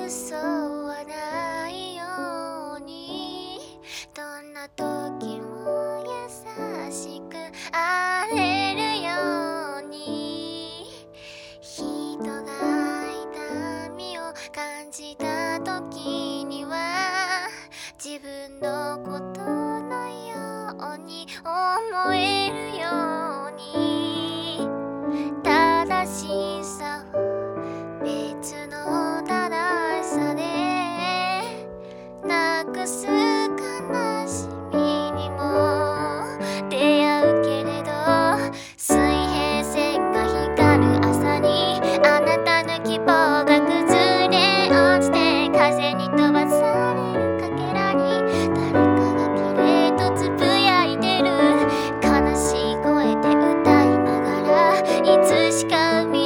嘘はないように、どんな時も優しくあれるように、人が痛みを感じた時には自分のことのように思えるように、正しさを別の正しさでなくす悲しみにも出会うけれど、水平線が光る朝にあなたの希望が崩れ落ちて、風に飛ばされるかけらに誰かが綺麗とつぶやいてる、悲しい声で歌いながらいつしか